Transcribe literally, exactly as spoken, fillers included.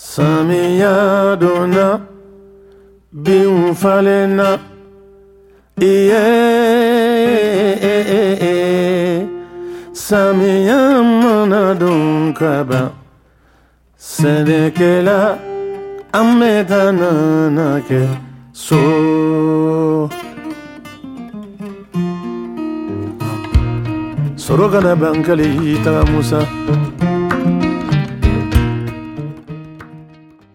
Samiya donna bin falena iye Samiya mana don kaba sedekela amedana nake so Sorogana bankali ta Musa